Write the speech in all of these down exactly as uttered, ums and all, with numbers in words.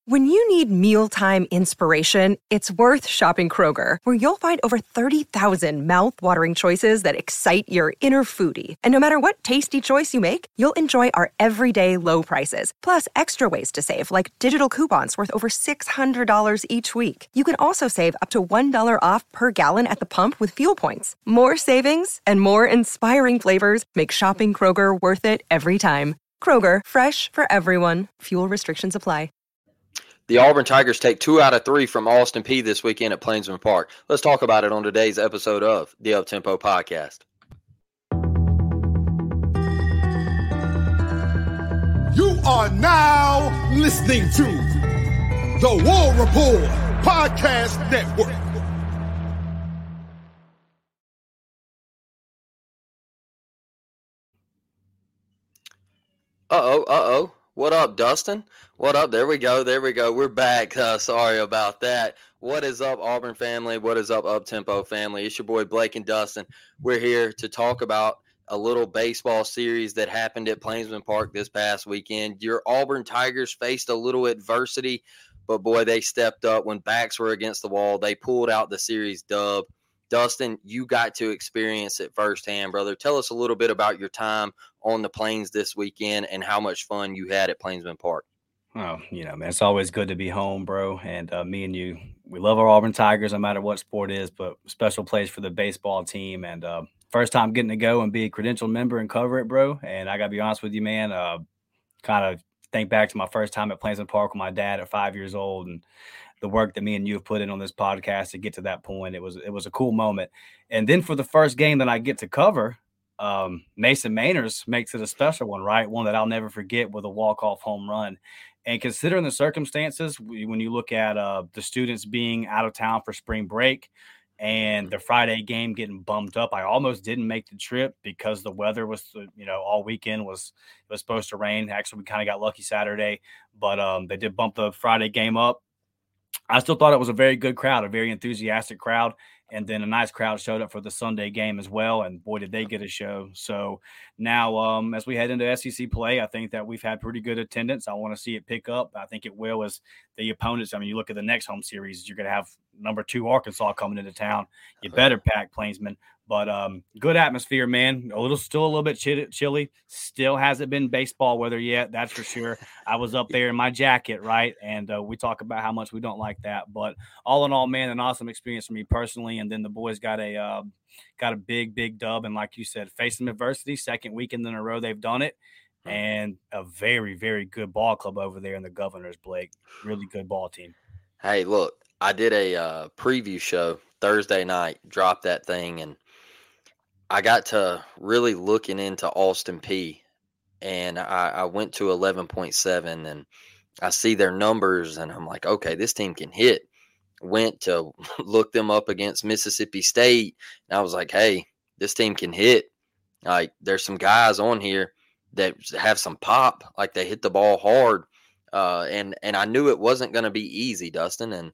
When you need mealtime inspiration, it's worth shopping Kroger, where you'll find over thirty thousand mouth-watering choices that excite your inner foodie. And no matter what tasty choice you make, you'll enjoy our everyday low prices, plus extra ways to save, like digital coupons worth over six hundred dollars each week. You can also save up to one dollar off per gallon at the pump with fuel points. More savings and more inspiring flavors make shopping Kroger worth it every time. Kroger, fresh for everyone. Fuel restrictions apply. The Auburn Tigers take two out of three from Austin Peay this weekend at Plainsman Park. Let's talk about it on today's episode of the Uptempo Podcast. You are now listening to the War Report Podcast Network. Uh-oh, uh-oh. What up, Dustin? What up? There we go. There we go. We're back. Uh, sorry about that. What is up, Auburn family? What is up, Uptempo family? It's your boy Blake and Dustin. We're here to talk about a little baseball series that happened at Plainsman Park this past weekend. Your Auburn Tigers faced a little adversity, but boy, they stepped up when backs were against the wall. They pulled out the series dub. Dustin, you got to experience it firsthand, brother. Tell us a little bit about your time on the Plains this weekend and how much fun you had at Plainsman Park. Oh, you know, man, it's always good to be home, bro. And uh, me and you, we love our Auburn Tigers, no matter what sport it is, but special place for the baseball team. And uh, first time getting to go and be a credentialed member and cover it, bro. And I got to be honest with you, man, uh, kind of think back to my first time at Plainsman Park with my dad at five years old and the work that me and you have put in on this podcast to get to that point. It was it was a cool moment. And then for the first game that I get to cover, um, Mason Manners makes it a special one, right? One that I'll never forget with a walk-off home run. And considering the circumstances, when you look at uh, the students being out of town for spring break and the Friday game getting bumped up, I almost didn't make the trip because the weather was, you know, all weekend was was supposed to rain. Actually, we kind of got lucky Saturday, but um, they did bump the Friday game up. I still thought it was a very good crowd, a very enthusiastic crowd. And then a nice crowd showed up for the Sunday game as well. And boy, did they get a show. So now um, as we head into S E C play, I think that we've had pretty good attendance. I want to see it pick up. I think it will as the opponents. I mean, you look at the next home series, you're going to have number two Arkansas coming into town. You better pack Plainsman. But um, good atmosphere, man. A little, still a little bit chilly. Still hasn't been baseball weather yet, that's for sure. I was up there in my jacket, right? And uh, we talk about how much we don't like that. But all in all, man, an awesome experience for me personally. And then the boys got a uh, got a big, big dub. And like you said, facing adversity, second weekend in a row they've done it. And a very, very good ball club over there in the Governors, Blake. Really good ball team. Hey, look, I did a uh, preview show Thursday night, dropped that thing, and I got to really looking into Austin Peay, and I, I went to eleven point seven, and I see their numbers, and I'm like, okay, this team can hit. Went to look them up against Mississippi State, and I was like, hey, this team can hit. Like, there's some guys on here that have some pop, like they hit the ball hard, uh, and and I knew it wasn't going to be easy, Dustin, and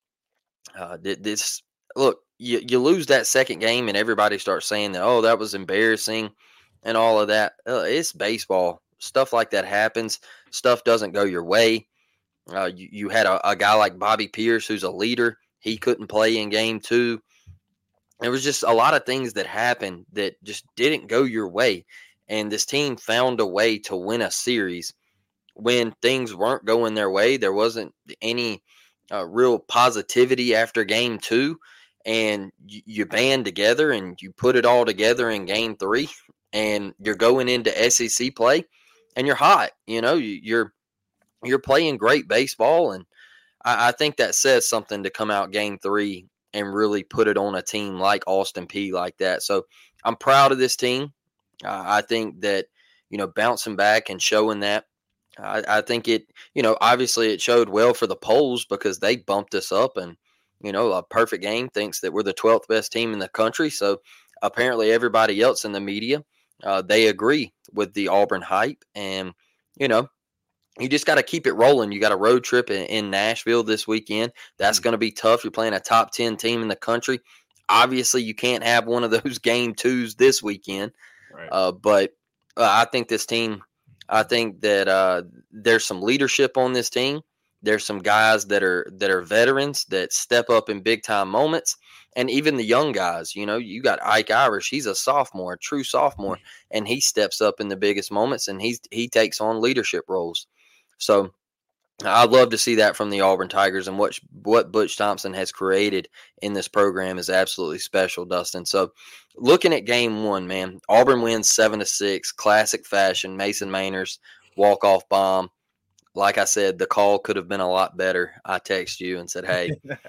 uh, this look. You, you lose that second game and everybody starts saying that, oh, that was embarrassing and all of that. Uh, it's baseball. Stuff like that happens. Stuff doesn't go your way. Uh, you, you had a, a guy like Bobby Pierce who's a leader. He couldn't play in game two. There was just a lot of things that happened that just didn't go your way. And this team found a way to win a series when things weren't going their way. There wasn't any uh, real positivity after game two. And you, you band together and you put it all together in game three, and you're going into S E C play, and you're hot. You know, you, you're you're playing great baseball, and I, I think that says something to come out game three and really put it on a team like Austin Peay like that. So I'm proud of this team. Uh, I think that, you know, bouncing back and showing that. I, I think it, you know, obviously it showed well for the polls because they bumped us up, and you know, a perfect game thinks that we're the twelfth best team in the country. So apparently everybody else in the media, uh, they agree with the Auburn hype. And, you know, you just got to keep it rolling. You got a road trip in, in Nashville this weekend. That's mm-hmm. going to be tough. You're playing a top ten team in the country. Obviously, you can't have one of those game twos this weekend. Right. Uh, but uh, I think this team, I think that uh, there's some leadership on this team. There's some guys that are that are veterans that step up in big time moments, and even the young guys. You know, you got Ike Irish. He's a sophomore, a true sophomore, and he steps up in the biggest moments, and he's he takes on leadership roles. So I'd love to see that from the Auburn Tigers, and what what Butch Thompson has created in this program is absolutely special, Dustin. So, looking at game one, man, Auburn wins seven to six, classic fashion. Mason Mainers walk off bomb. Like I said, the call could have been a lot better. I text you and said, "Hey,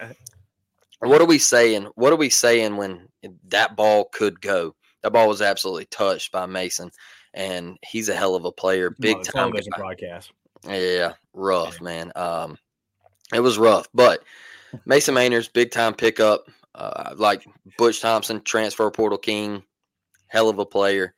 what are we saying? What are we saying when that ball could go? That ball was absolutely touched by Mason, and he's a hell of a player, big time television broadcast." Yeah, rough, man. Um, it was rough, but Mason Mainers, big time pickup. Uh, like Butch Thompson, transfer portal king, hell of a player.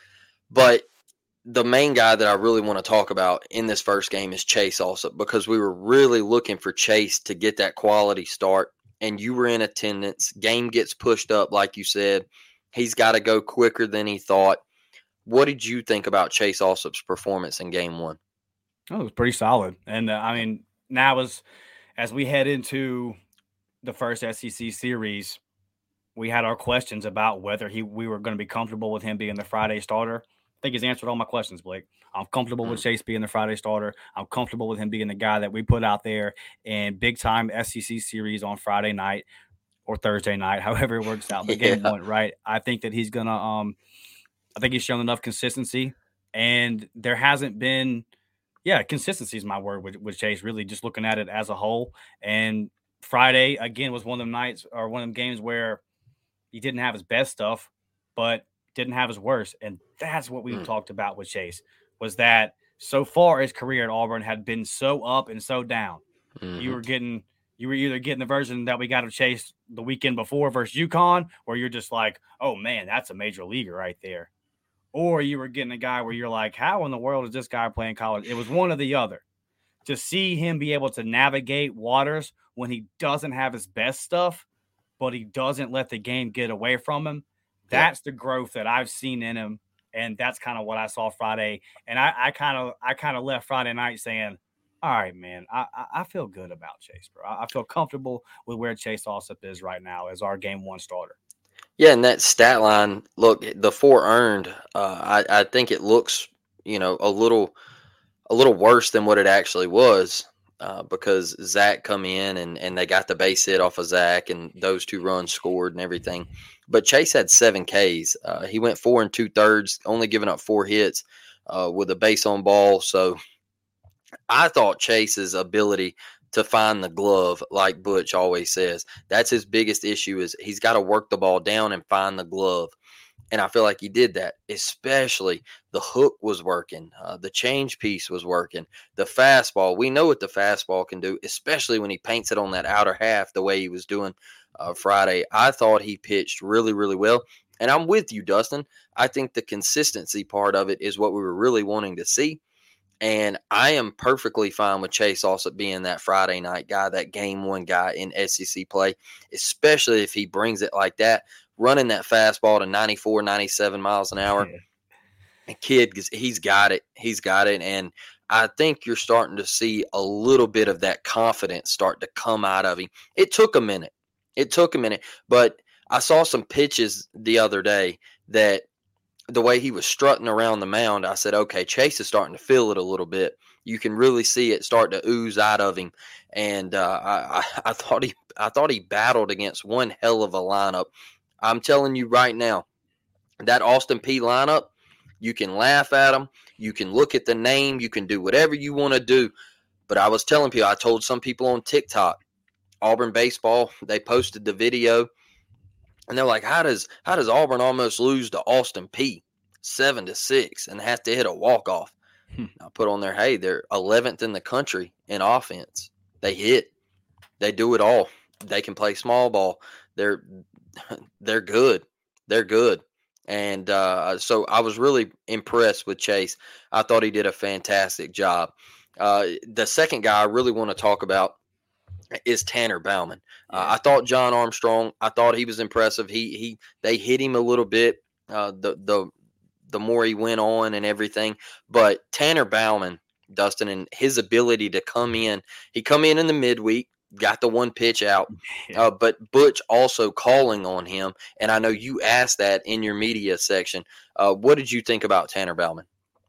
But the main guy that I really want to talk about in this first game is Chase Allsup, because we were really looking for Chase to get that quality start, and you were in attendance. Game gets pushed up, like you said. He's got to go quicker than he thought. What did you think about Chase Allsup's performance in game one? Oh, it was pretty solid. And, uh, I mean, now as, as we head into the first S E C series, we had our questions about whether he we were going to be comfortable with him being the Friday starter. I think he's answered all my questions, Blake. I'm comfortable with Chase being the Friday starter. I'm comfortable with him being the guy that we put out there in big-time S E C series on Friday night or Thursday night, however it works out. The Yeah. game one, right? I think that he's going to um, – I think he's shown enough consistency, and there hasn't been – yeah, consistency is my word with, with Chase, really just looking at it as a whole. And Friday, again, was one of them nights or one of them games where he didn't have his best stuff, but didn't have his worst. And that's what we mm. talked about with Chase, was that so far his career at Auburn had been so up and so down. Mm-hmm. You were getting – you were either getting the version that we got of Chase the weekend before versus UConn, or you're just like, oh, man, that's a major leaguer right there. Or you were getting a guy where you're like, how in the world is this guy playing college? It was one or the other. To see him be able to navigate waters when he doesn't have his best stuff, but he doesn't let the game get away from him, that's yeah. the growth that I've seen in him. And that's kind of what I saw Friday. And I, I kind of I kind of left Friday night saying, all right, man, I, I feel good about Chase, bro. I feel comfortable with where Chase Allsup is right now as our game one starter. Yeah, and that stat line, look, the four earned, uh, I, I think it looks, you know, a little a little worse than what it actually was, uh, because Zach come in and, and they got the base hit off of Zach, and those two runs scored and everything. But Chase had seven Ks. Uh, he went four and two thirds, only giving up four hits uh, with a base on ball. So I thought Chase's ability to find the glove, like Butch always says, that's his biggest issue, is he's got to work the ball down and find the glove. And I feel like he did that, especially the hook was working. Uh, the change piece was working. The fastball, we know what the fastball can do, especially when he paints it on that outer half the way he was doing uh, Friday. I thought he pitched really, really well. And I'm with you, Dustin. I think the consistency part of it is what we were really wanting to see. And I am perfectly fine with Chase Allsup being that Friday night guy, that game one guy in S E C play, especially if he brings it like that, running that fastball to ninety-four, ninety-seven miles an hour. Yeah. And kid, he's got it. He's got it. And I think you're starting to see a little bit of that confidence start to come out of him. It took a minute. It took a minute. But I saw some pitches the other day that the way he was strutting around the mound, I said, okay, Chase is starting to feel it a little bit. You can really see it start to ooze out of him. And uh, I, I thought he I thought he battled against one hell of a lineup. I'm telling you right now, that Austin Peay lineup, you can laugh at them. You can look at the name. You can do whatever you want to do. But I was telling people, I told some people on TikTok, Auburn baseball, they posted the video. And they're like, how does how does Auburn almost lose to Austin Peay seven to six and have to hit a walk-off? Hmm. I put on there, hey, they're eleventh in the country in offense. They hit. They do it all. They can play small ball. They're they're good. They're good. And uh, so I was really impressed with Chase. I thought he did a fantastic job. Uh, the second guy I really want to talk about is Tanner Bauman. Uh, I thought John Armstrong, I thought he was impressive. He he they hit him a little bit uh, the the the more he went on and everything. But Tanner Bauman Dustin, and his ability to come in. He come in in the midweek, got the one pitch out, Yeah. uh, but Butch also calling on him. And I know you asked that in your media section. Uh, what did you think about Tanner Bauman?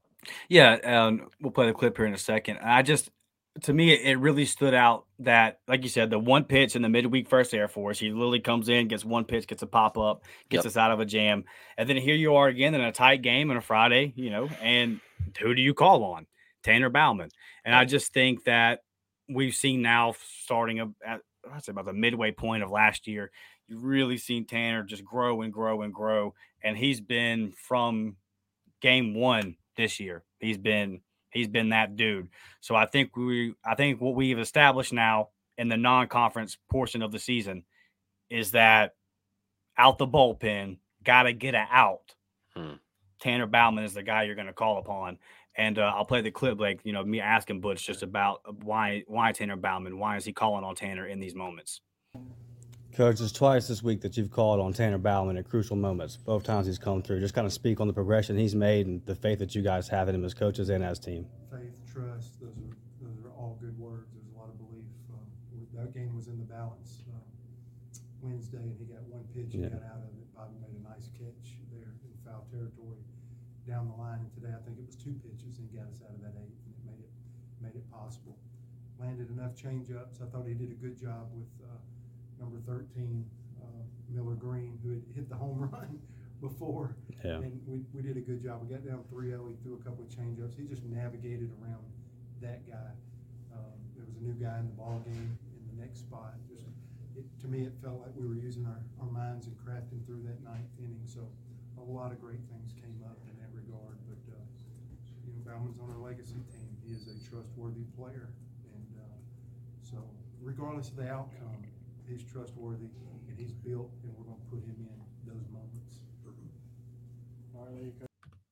Yeah, um, we'll play the clip here in a second. I just, to me, it really stood out that, like you said, the one pitch in the midweek first Air Force, he literally comes in, gets one pitch, gets a pop up, gets Yep. us out of a jam, and then here you are again in a tight game on a Friday, you know, and who do you call on? Tanner Bauman. And I just think that we've seen now, starting at I'd say about the midway point of last year, you've really seen Tanner just grow and grow and grow, and he's been from game one this year. He's been he's been that dude. So I think we I think what we've established now in the non-conference portion of the season is that out the bullpen, gotta get it out. Hmm. Tanner Bauman is the guy you're going to call upon. And uh, I'll play the clip, like, you know, me asking Butch just about why why Tanner Bauman, why is he calling on Tanner in these moments? Coach, it's twice this week that you've called on Tanner Bauman at crucial moments. Both times he's come through. Just kind of speak on the progression he's made and the faith that you guys have in him as coaches and as team. Faith, trust, those are those are all good words. There's a lot of belief. Um, that game was in the balance um, Wednesday, and he got one pitch and Yeah. got out of it. Bobby made a nice catch there in foul territory down the line. And today, I think it was two pitches, and he got us out of that eight, and it made it made it possible. Landed enough change-ups. I thought he did a good job with uh, number thirteen, uh, Miller Green, who had hit the home run before. Yeah. And we, we did a good job. We got down three oh. He threw a couple of change-ups. He just navigated around that guy. Um, there was a new guy in the ball game in the next spot. Just it, to me, it felt like we were using our, our minds and crafting through that ninth inning. So a lot of great things came up in that regard. But uh, you know, Bauman's on our legacy team. He is a trustworthy player, and uh, so regardless of the outcome, he's trustworthy, and he's built, and we're going to put him in those moments. All right, there you go.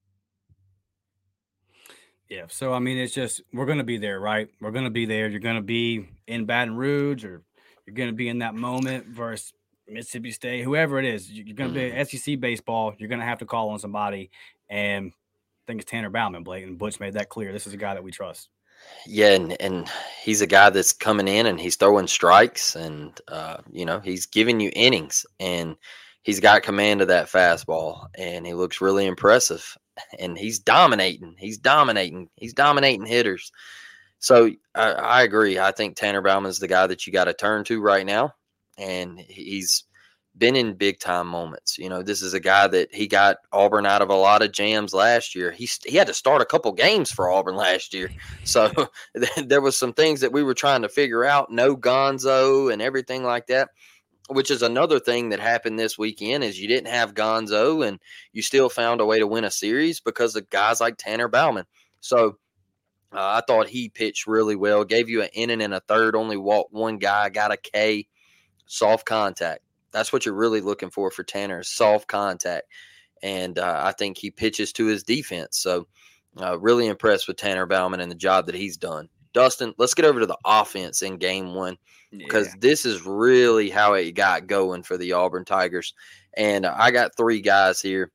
Yeah, so I mean, it's just we're going to be there, right? We're going to be there. You're going to be in Baton Rouge, or you're going to be in that moment versus Mississippi State, whoever it is. You're going to be S E C baseball. You're going to have to call on somebody, and I think it's Tanner Bauman, Blake, and Butch made that clear. This is a guy that we trust. Yeah, and, and he's a guy that's coming in and he's throwing strikes, and uh, you know, he's giving you innings, and he's got command of that fastball, and he looks really impressive, and he's dominating. He's dominating. He's dominating hitters. So I, I agree. I think Tanner Bauman's the guy that you got to turn to right now, and he's been in big time moments. You know, this is a guy that he got Auburn out of a lot of jams last year. He he had to start a couple games for Auburn last year. So there was some things that we were trying to figure out. No Gonzo and everything like that, which is another thing that happened this weekend is you didn't have Gonzo and you still found a way to win a series because of guys like Tanner Bauman. So uh, I thought he pitched really well, gave you an inning and a third, only walked one guy, got a K, soft contact. That's what you're really looking for for Tanner, soft contact. And uh, I think he pitches to his defense. So uh, really impressed with Tanner Bauman and the job that he's done. Dustin, let's get over to the offense in game one, because yeah. this is really how it got going for the Auburn Tigers. And uh, I got three guys here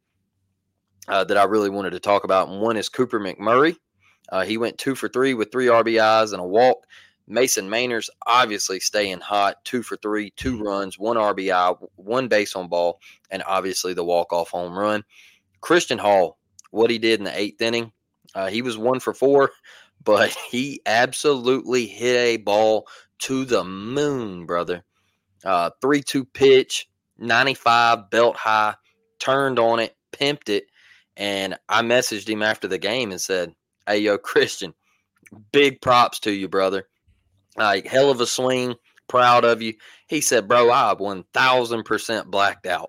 uh, that I really wanted to talk about. And one is Cooper McMurray. Uh, he went two for three with three R B Is and a walk. Mason Mainers obviously staying hot, two for three, two runs, one R B I, one base on ball, and obviously the walk-off home run. Christian Hall, what he did in the eighth inning, uh, he was one for four, but he absolutely hit a ball to the moon, brother. Uh, three two pitch, ninety-five, belt high, turned on it, pimped it, and I messaged him after the game and said, hey, yo, Christian, big props to you, brother. Like, hell of a swing, proud of you. He said, bro, I one thousand percent blacked out.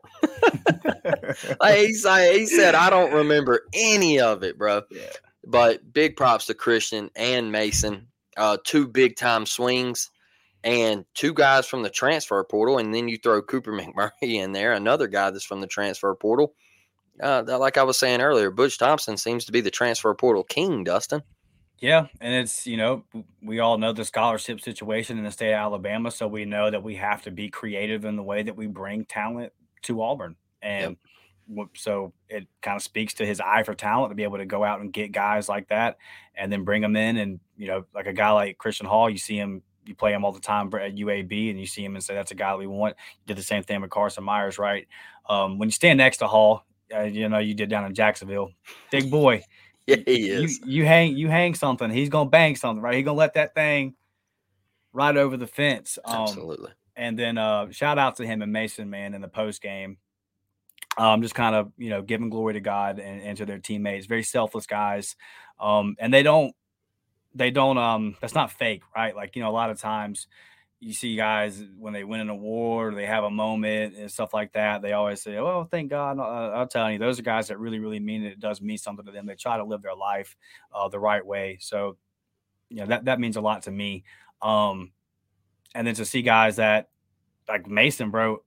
Like he, said, he said, I don't remember any of it, bro. Yeah. But big props to Christian and Mason. Uh, two big-time swings and two guys from the transfer portal, and then you throw Cooper McMurray in there, another guy that's from the transfer portal. Uh, like I was saying earlier, Butch Thompson seems to be the transfer portal king, Dustin. Yeah, and it's, you know, we all know the scholarship situation in the state of Alabama, so we know that we have to be creative in the way that we bring talent to Auburn. And, yep. So it kind of speaks to his eye for talent to be able to go out and get guys like that and then bring them in. And, you know, like a guy like Christian Hall, you see him, you play him all the time at U A B, and you see him and say, that's a guy we want. You did the same thing with Carson Myers, right? Um, when you stand next to Hall, uh, you know, you did down in Jacksonville, big boy. Yeah, he is. You, you hang, you hang something. He's going to bang something, right? He's going to let that thing right over the fence. Um, Absolutely. And then uh, shout out to him and Mason, man, in the post game. Um, just kind of, you know, giving glory to God and, and to their teammates. Very selfless guys. Um, and they don't, they don't, um, that's not fake, right? Like, you know, a lot of times you see guys when they win an award or they have a moment and stuff like that, they always say, oh, thank God. Uh, I'll tell you, those are guys that really, really mean it. It does mean something to them. They try to live their life uh, the right way. So, you know, that, that means a lot to me. Um, and then to see guys that like Mason, bro,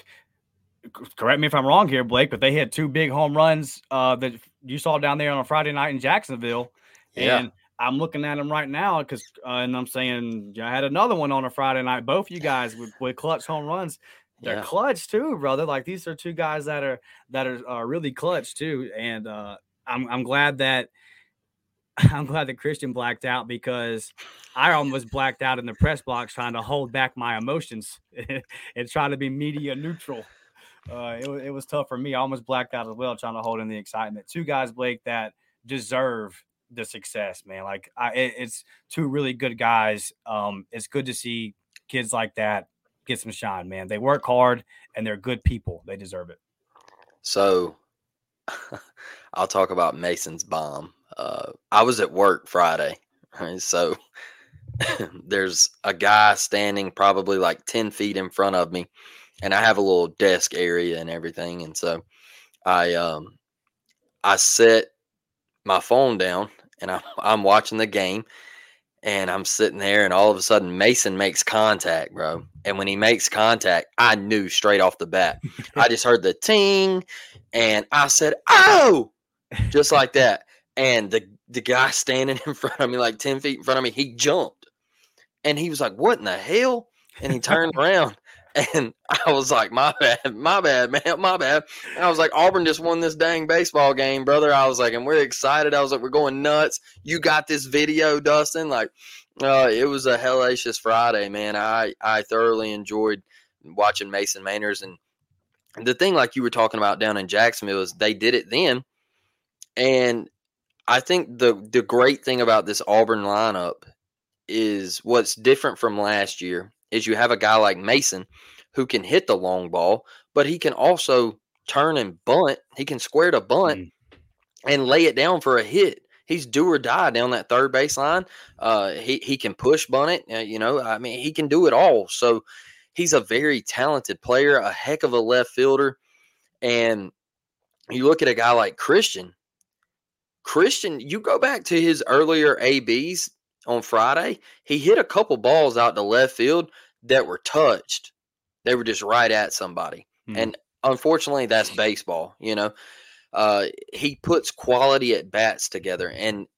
correct me if I'm wrong here, Blake, but they had two big home runs uh, that you saw down there on a Friday night in Jacksonville. Yeah. And I'm looking at them right now because, uh, and I'm saying, I had another one on a Friday night. Both you guys with, with clutch home runs. They're Yeah. clutch too, brother. Like these are two guys that are that are, are really clutch too. And uh, I'm I'm glad that I'm glad that Christian blacked out because I almost blacked out in the press box trying to hold back my emotions and try to be media neutral. Uh, it, it was tough for me. I almost blacked out as well, trying to hold in the excitement. Two guys, Blake, that deserve the success, man. Like I, it, it's two really good guys. Um, it's good to see kids like that get some shine, man. They work hard and they're good people. They deserve it. So I'll talk about Mason's bomb. Uh, I was at work Friday, right? So there's a guy standing probably like ten feet in front of me, and I have a little desk area and everything. And so I, um, I set my phone down and I'm, I'm watching the game and I'm sitting there and all of a sudden Mason makes contact, bro. And when he makes contact, I knew straight off the bat. I just heard the ting and I said, oh, just like that. And the, the guy standing in front of me, like ten feet in front of me, he jumped and he was like, what in the hell? And he turned around. And I was like, my bad, my bad, man, my bad. And I was like, Auburn just won this dang baseball game, brother. I was like, and we're excited. I was like, we're going nuts. You got this video, Dustin? Like, uh, it was a hellacious Friday, man. I, I thoroughly enjoyed watching Mason Manners. And the thing, like you were talking about down in Jacksonville, is they did it then. And I think the the great thing about this Auburn lineup is what's different from last year is you have a guy like Mason who can hit the long ball, but he can also turn and bunt. He can square to bunt mm. and lay it down for a hit. He's do or die down that third base line. Uh, he, he can push bunt it. Uh, you know, I mean, he can do it all. So he's a very talented player, a heck of a left fielder. And you look at a guy like Christian. Christian, you go back to his earlier A Bs on Friday, he hit a couple balls out to left field that were touched. They were just right at somebody. Mm. And unfortunately, that's baseball, you know. Uh, he puts quality at bats together. And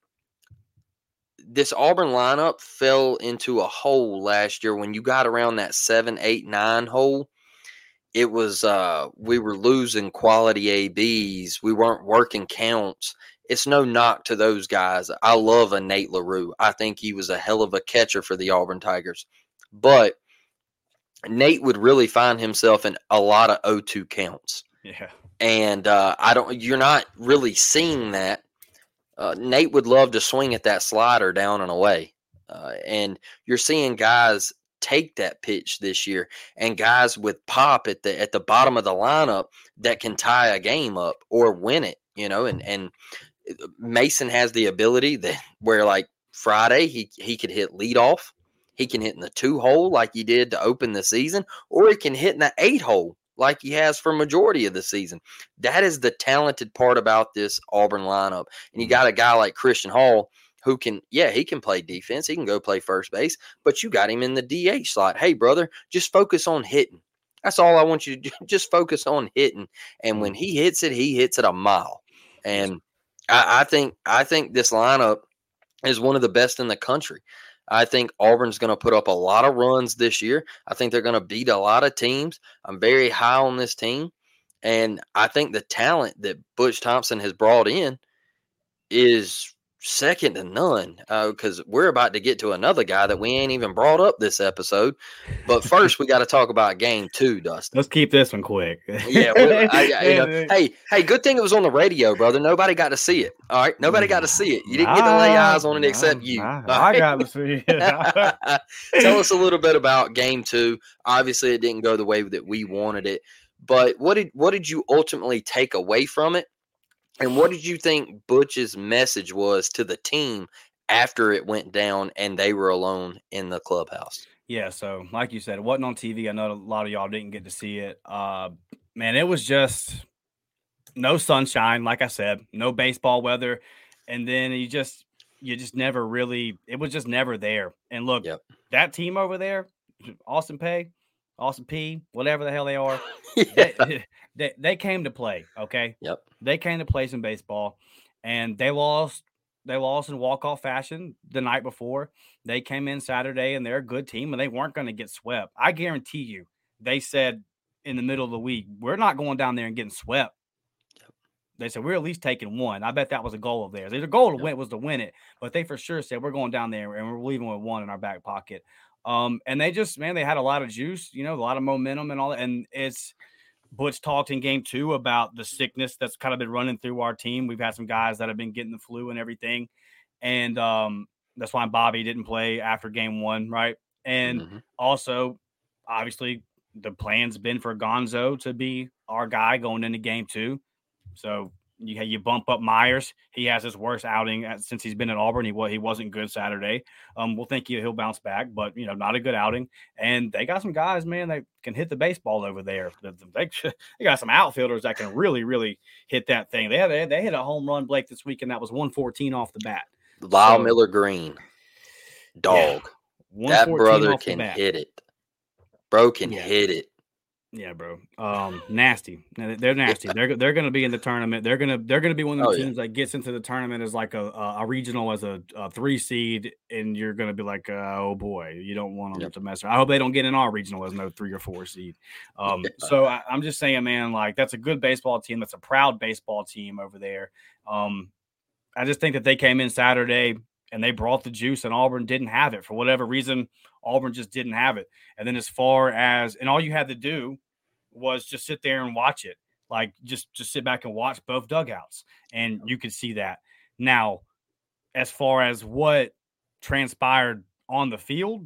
this Auburn lineup fell into a hole last year when you got around that seven, eight, nine hole. It was uh, we were losing quality A Bs. We weren't working counts. It's no knock to those guys. I love a Nate LaRue. I think he was a hell of a catcher for the Auburn Tigers. But Nate would really find himself in a lot of oh two counts. Yeah. And uh, I don't. You're not really seeing that. Uh, Nate would love to swing at that slider down and away. Uh, and you're seeing guys take that pitch this year, and guys with pop at the at the bottom of the lineup that can tie a game up or win it. You know, and and Mason has the ability that where like Friday he he could hit leadoff, he can hit in the two hole like he did to open the season, or he can hit in the eight hole like he has for majority of the season. That is the talented part about this Auburn lineup. And you got a guy like Christian Hall who can, yeah, he can play defense. He can go play first base, but you got him in the D H slot. Hey, brother, just focus on hitting. That's all I want you to do. Just focus on hitting. And when he hits it, he hits it a mile. And I, I think I think this lineup is one of the best in the country. I think Auburn's going to put up a lot of runs this year. I think they're going to beat a lot of teams. I'm very high on this team. And I think the talent that Butch Thompson has brought in is second to none, because uh, we're about to get to another guy that we ain't even brought up this episode. But first, we got to talk about game two, Dustin. Let's keep this one quick. yeah, well, I, I, you know, hey, hey, good thing it was on the radio, brother. Nobody got to see it. All right, nobody got to see it. You didn't get to lay eyes on it except you. Nah, I got to see it. Tell us a little bit about game two. Obviously, it didn't go the way that we wanted it, but what did what did you ultimately take away from it? And what did you think Butch's message was to the team after it went down and they were alone in the clubhouse? Yeah, so like you said, it wasn't on T V. I know a lot of y'all didn't get to see it. Uh, man, it was just no sunshine, like I said, no baseball weather. And then you just you just never really – it was just never there. And look, yep. that team over there, Austin Peay, Austin P, whatever the hell they are, yeah. they, they, they came to play, okay? Yep. They came to play some baseball, and they lost They lost in walk-off fashion the night before. They came in Saturday, and they're a good team, and they weren't going to get swept. I guarantee you, they said in the middle of the week, we're not going down there and getting swept. Yep. They said, we're at least taking one. I bet that was a goal of theirs. Their goal to yep. win was to win it, but they for sure said, we're going down there, and we're leaving with one in our back pocket. Um, and they just, man, they had a lot of juice, you know, a lot of momentum and all that. And it's – Butch talked in game two about the sickness that's kind of been running through our team. We've had some guys that have been getting the flu and everything. And um, that's why Bobby didn't play after game one, right? And mm-hmm. also, obviously, the plan's been for Gonzo to be our guy going into game two. So you you bump up Myers. He has his worst outing at, since he's been at Auburn. He, he wasn't good Saturday. Um, we'll think he'll bounce back, but, you know, not a good outing. And they got some guys, man, that can hit the baseball over there. They, they got some outfielders that can really, really hit that thing. They had, they, they hit a home run, Blake, this weekend. That was one fourteen off the bat. Lyle so, Miller Green. Dog. Yeah, that brother can hit it. Bro can yeah. hit it. Yeah, bro. Um, nasty. They're nasty. They're they're going to be in the tournament. They're gonna they're gonna be one of the oh, teams yeah. that gets into the tournament as like a a, a regional as a, a three seed, and you're going to be like, uh, oh boy, you don't want them yep. to mess around. I hope they don't get in our regional as no three or four seed. Um, yeah. so I, I'm just saying, man, like that's a good baseball team. That's a proud baseball team over there. Um, I just think that they came in Saturday and they brought the juice, and Auburn didn't have it for whatever reason. Auburn just didn't have it. And then as far as – and all you had to do was just sit there and watch it. Like just, just sit back and watch both dugouts, and you could see that. Now, as far as what transpired on the field,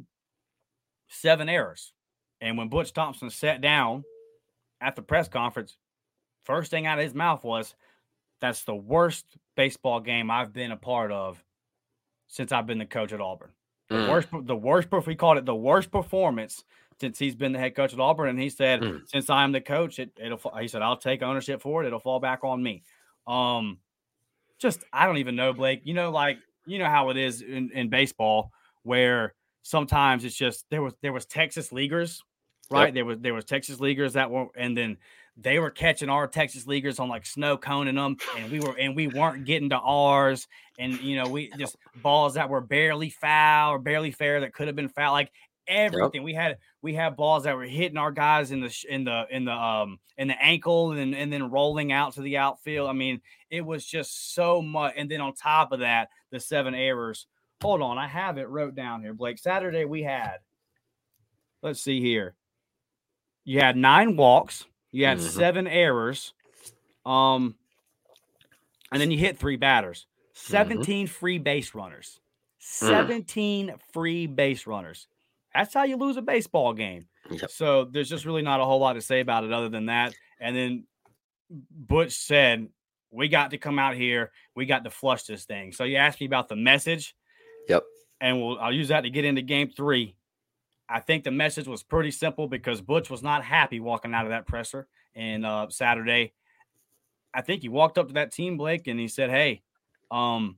seven errors. And when Butch Thompson sat down at the press conference, first thing out of his mouth was, that's the worst baseball game I've been a part of since I've been the coach at Auburn. The mm. worst, the worst, we called it the worst performance since he's been the head coach at Auburn. And he said, mm. since I'm the coach, it, it'll, he said, I'll take ownership for it. It'll fall back on me. Um, just, I don't even know, Blake, you know, like, you know how it is in, in baseball where sometimes it's just, there was, there was Texas leaguers, right? Yep. There was, there was Texas leaguers that were, and then they were catching our Texas leaguers on like snow coning them, and we were, and we weren't getting to ours. And, you know, we just balls that were barely foul or barely fair that could have been foul, like everything. Yep. We had, we had balls that were hitting our guys in the, in the, in the, um, in the ankle and, and then rolling out to the outfield. I mean, it was just so much. And then on top of that, the seven errors. Hold on. I have it wrote down here, Blake. Saturday we had, let's see here. You had nine walks. You had mm-hmm. seven errors, um, and then you hit three batters. seventeen mm-hmm. free base runners. seventeen mm. free base runners. That's how you lose a baseball game. Yep. So there's just really not a whole lot to say about it other than that. And then Butch said, we got to come out here. We got to flush this thing. So you asked me about the message. Yep. And we'll, I'll use that to get into game three. I think the message was pretty simple because Butch was not happy walking out of that presser and uh, Saturday. I think he walked up to that team, Blake, and he said, hey, um,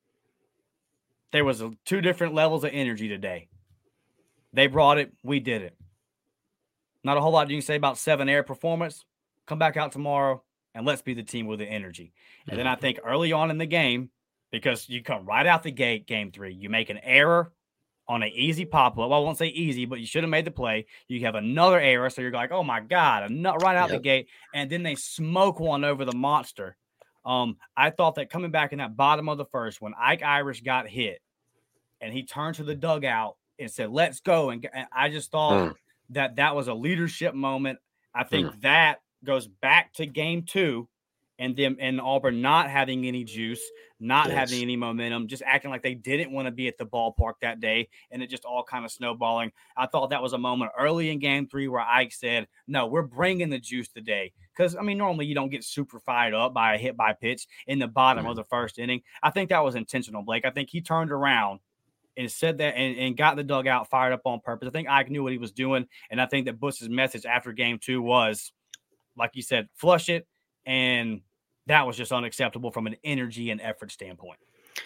there was a, two different levels of energy today. They brought it. We did it. Not a whole lot you can say about seven air performance. Come back out tomorrow and let's be the team with the energy. And mm-hmm. then I think early on in the game, because you come right out the gate, game three, you make an error on an easy pop-up. I won't say easy, but you should have made the play. You have another error, so you're like, oh, my God, not right out yep. the gate. And then they smoke one over the monster. Um, I thought that coming back in that bottom of the first, when Ike Irish got hit and he turned to the dugout and said, let's go. And, and I just thought mm. that that was a leadership moment. I think mm. that goes back to game two and them and Auburn not having any juice, not yes. having any momentum, just acting like they didn't want to be at the ballpark that day, and it just all kind of snowballing. I thought that was a moment early in game three where Ike said, no, we're bringing the juice today. Because, I mean, normally you don't get super fired up by a hit by pitch in the bottom mm-hmm. of the first inning. I think that was intentional, Blake. I think he turned around and said that and, and got the dugout fired up on purpose. I think Ike knew what he was doing, and I think that Bush's message after game two was, like you said, flush it, and that was just unacceptable from an energy and effort standpoint.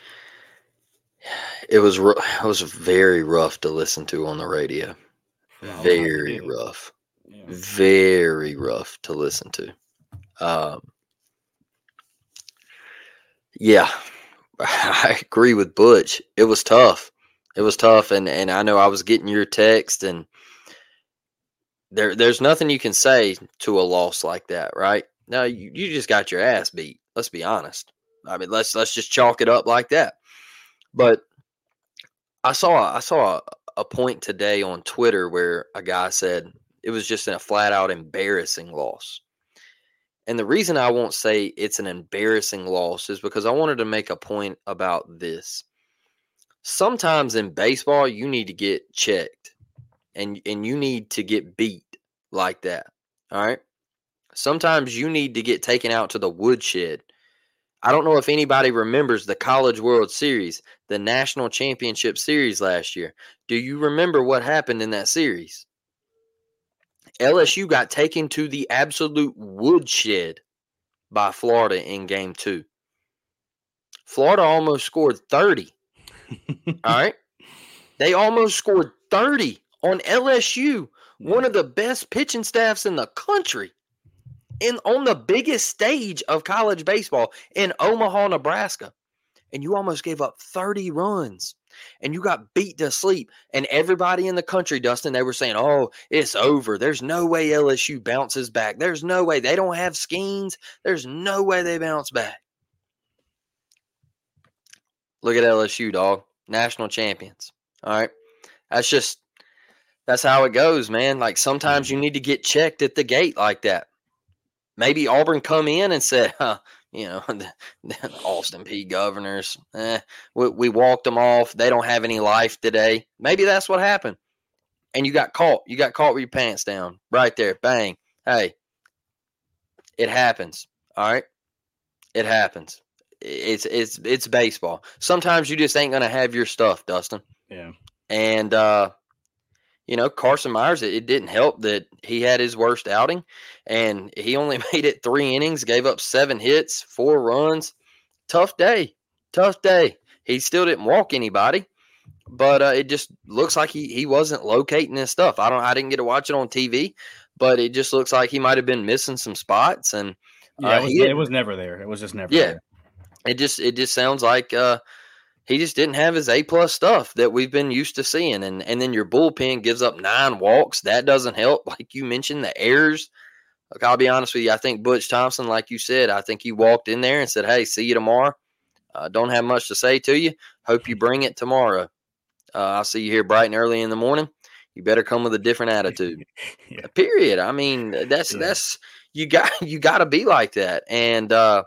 It was it was very rough to listen to on the radio. Well, very rough. Yeah. Very rough to listen to. Um, yeah, I agree with Butch. It was tough. It was tough, and, and I know I was getting your text, and there there's nothing you can say to a loss like that, right? No, you, you just got your ass beat. Let's be honest. I mean, let's let's just chalk it up like that. But I saw I saw a, a point today on Twitter where a guy said it was just a flat out embarrassing loss. And the reason I won't say it's an embarrassing loss is because I wanted to make a point about this. Sometimes in baseball, you need to get checked and, and you need to get beat like that. All right. Sometimes you need to get taken out to the woodshed. I don't know if anybody remembers the College World Series, the National Championship Series last year. Do you remember what happened in that series? L S U got taken to the absolute woodshed by Florida in game two. Florida almost scored thirty. All right? They almost scored thirty on L S U, one of the best pitching staffs in the country. In on the biggest stage of college baseball in Omaha, Nebraska. And you almost gave up thirty runs. And you got beat to sleep. And everybody in the country, Dustin, they were saying, oh, it's over. There's no way L S U bounces back. There's no way. They don't have Skeens. There's no way they bounce back. Look at L S U, dog. National champions. All right. That's just, that's how it goes, man. Like sometimes you need to get checked at the gate like that. Maybe Auburn come in and said, huh, you know, the, the Austin Peay Governors, eh, we, we walked them off. They don't have any life today. Maybe that's what happened. And you got caught. You got caught with your pants down right there. Bang. Hey, it happens. All right. It happens. It's, it's, it's baseball. Sometimes you just ain't going to have your stuff, Dustin. Yeah. And, uh, you know, Carson Myers, it, it didn't help that he had his worst outing, and he only made it three innings, gave up seven hits, four runs. Tough day. Tough day. He still didn't walk anybody, but uh, it just looks like he, he wasn't locating his stuff. I don't I didn't get to watch it on T V, but it just looks like he might have been missing some spots. And uh, yeah, it was, it was never there. It was just never yeah, there. It just it just sounds like uh, he just didn't have his A-plus stuff that we've been used to seeing. And and then your bullpen gives up nine walks. That doesn't help. Like you mentioned, the errors. Look, I'll be honest with you. I think Butch Thompson, like you said, I think he walked in there and said, hey, see you tomorrow. Uh, don't have much to say to you. Hope you bring it tomorrow. Uh, I'll see you here bright and early in the morning. You better come with a different attitude. yeah. Period. I mean, that's yeah. that's you got you got to be like that. And uh,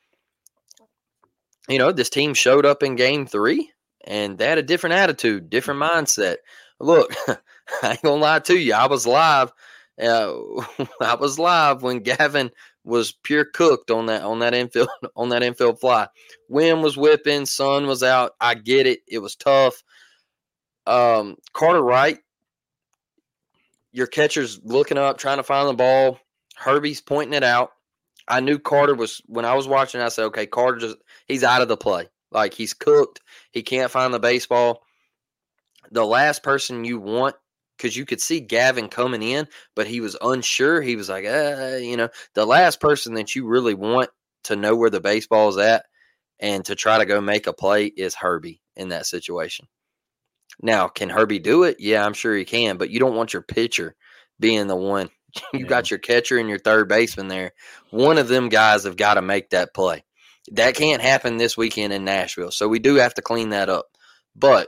you know, this team showed up in game three, and they had a different attitude, different mindset. Look, I ain't gonna lie to you. I was live. Uh, I was live when Gavin was pure cooked on that on that infield on that infield fly. Wind was whipping, sun was out. I get it. It was tough. Um, Carter Wright, your catcher's looking up, trying to find the ball. Herbie's pointing it out. I knew Carter was when I was watching. I said, "Okay, Carter just he's out of the play. Like he's cooked. He can't find the baseball." The last person you want, because you could see Gavin coming in, but he was unsure. He was like, uh, you know, the last person that you really want to know where the baseball is at and to try to go make a play is Herbie in that situation. Now, can Herbie do it? Yeah, I'm sure he can, but you don't want your pitcher being the one. You Yeah. got your catcher and your third baseman there. One of them guys have got to make that play. That can't happen this weekend in Nashville, so we do have to clean that up. But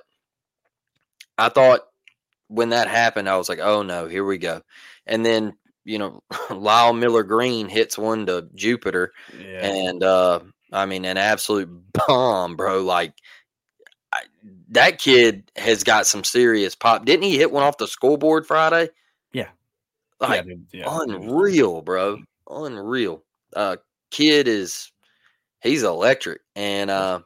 I thought when that happened, I was like, oh, no, here we go. And then, you know, Lyle Miller Green hits one to Jupiter, Yeah. and, uh, I mean, an absolute bomb, bro. Like, I, that kid has got some serious pop. Didn't he hit one off the scoreboard Friday? Yeah. Like, yeah, dude, yeah. unreal, bro. Unreal. Uh, kid is, he's electric. And uh,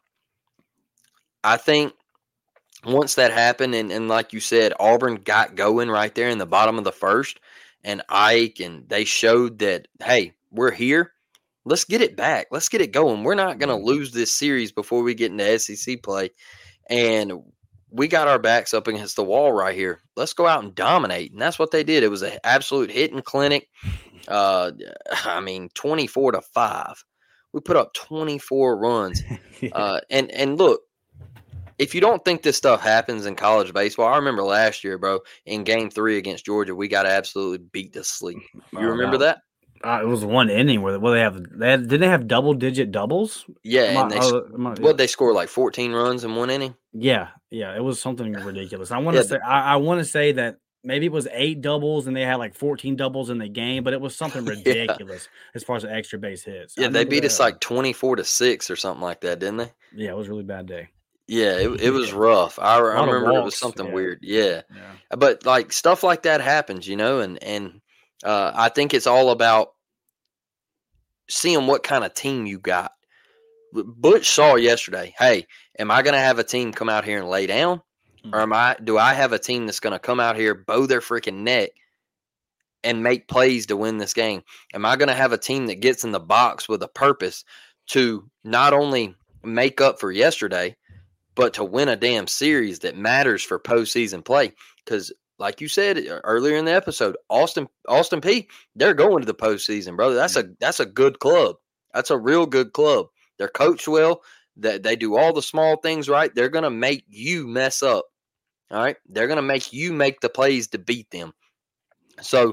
I think once that happened, and, and like you said, Auburn got going right there in the bottom of the first, and Ike, and they showed that, hey, we're here. Let's get it back. Let's get it going. We're not going to lose this series before we get into S E C play. And we got our backs up against the wall right here. Let's go out and dominate. And that's what they did. It was an absolute hitting clinic. Uh, I mean, twenty-four to five. We put up twenty-four runs. yeah. Uh, and, and look, if you don't think this stuff happens in college baseball, I remember last year, bro, in game three against Georgia, we got absolutely beat to sleep. You Oh, remember no. that? Uh, it was one inning where well, they have they had, didn't they have double digit doubles? Yeah. Am I- And they, oh, am I- what, they score like fourteen runs in one inning? Yeah, yeah, it was something ridiculous. I want to Yeah, say I, I want to say that maybe it was eight doubles and they had like fourteen doubles in the game, but it was something ridiculous as far as the extra base hits. I Yeah, they remember beat that. us like twenty-four to six or something like that, didn't they? Yeah, it was a really bad day. Yeah, it, it was Yeah. rough. I, I lot of remember it was walks, something yeah. weird. Yeah. Yeah, But like stuff like that happens, you know, and and uh, I think it's all about seeing what kind of team you got. Butch saw yesterday, hey, am I going to have a team come out here and lay down, or am I? Do I have a team that's going to come out here, bow their freaking neck, and make plays to win this game? Am I going to have a team that gets in the box with a purpose to not only make up for yesterday, but to win a damn series that matters for postseason play? Because, like you said earlier in the episode, Austin Austin Peay, they're going to the postseason, brother. That's a that's a good club. That's a real good club. They're coached well. That they do all the small things right. They're gonna make you mess up. All right, they're gonna make you make the plays to beat them. So,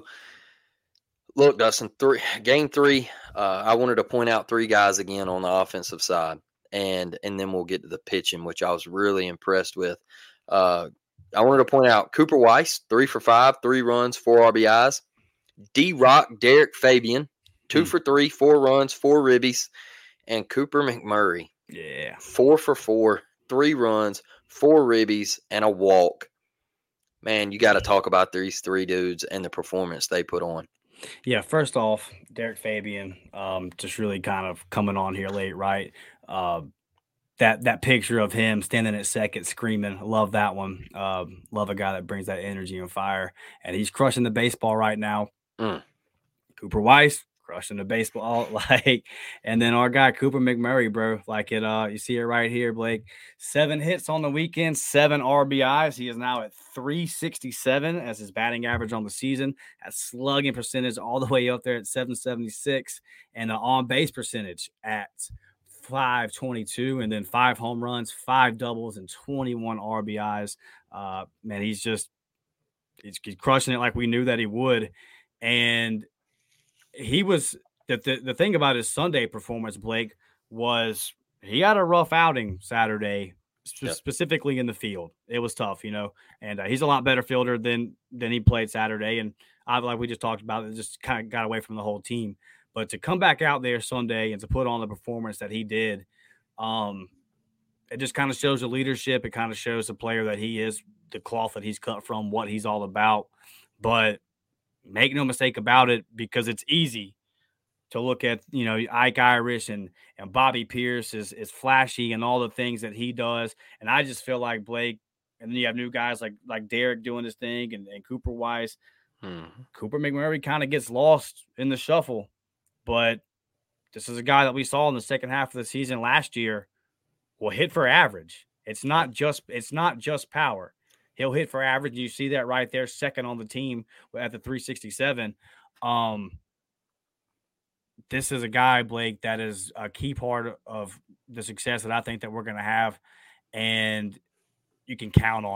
look, Dustin, three game three. Uh, I wanted to point out three guys again on the offensive side, and and then we'll get to the pitching, which I was really impressed with. Uh, I wanted to point out Cooper Weiss, three for five, three runs, four R B Is. D-Rock, Derek Fabian, two Hmm. for three, four runs, four ribbies. And Cooper McMurray, yeah. four for four, three runs, four ribbies, and a walk. Man, you got to talk about these three dudes and the performance they put on. Yeah, first off, Derek Fabian, um, just really kind of coming on here late, right? Uh, that that picture of him standing at second, screaming, love that one. Uh, love a guy that brings that energy and fire, and he's crushing the baseball right now. Mm. Cooper Weiss crushing the baseball, like, and then our guy Cooper McMurray, bro, like it. Uh, you see it right here, Blake. Seven hits on the weekend, seven R B Is. He is now at three sixty-seven as his batting average on the season. At slugging percentage all the way up there at seven seventy-six, and the on base percentage at five twenty-two, and then five home runs, five doubles, and twenty-one R B Is. Uh, man, he's just he's, he's crushing it like we knew that he would, and he was the, the the thing about his Sunday performance, Blake, was he had a rough outing Saturday, sp- Yep. specifically in the field. It was tough, you know, and uh, he's a lot better fielder than than he played Saturday, and I like we just talked about it, just kind of got away from the whole team. But to come back out there Sunday and to put on the performance that he did, um, it just kind of shows the leadership. It kind of shows the player that he is, the cloth that he's cut from, what he's all about. But make no mistake about it, because it's easy to look at, you know, Ike Irish and, and Bobby Pierce is, is flashy and all the things that he does. And I just feel like Blake, and then you have new guys like like Derek doing his thing and, and Cooper Weiss. Hmm. Cooper McMurray kind of gets lost in the shuffle. But this is a guy that we saw in the second half of the season last year will hit for average. It's not just it's not just power. He'll hit for average. You see that right there, second on the team at the three sixty-seven. Um, this is a guy, Blake, that is a key part of the success that I think that we're going to have, and you can count on him